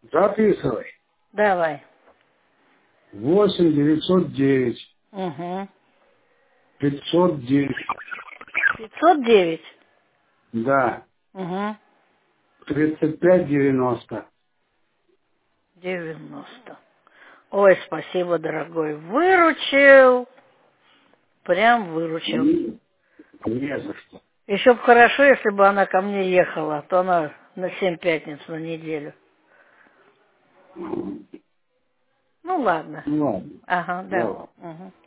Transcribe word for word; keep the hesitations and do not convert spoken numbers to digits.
Записывай. Давай. Восемь девятьсот девять. Угу. Пятьсот девять. пятьсот девять. Да. Угу. Тридцать пять девяносто. девяносто. Ой, спасибо, дорогой. Выручил. Прям выручил. Не, не за что. Еще бы хорошо, если бы она ко мне ехала, а то она на семь пятниц на неделю. Ну ладно. Ну ладно. Ага, да. Давай. Угу.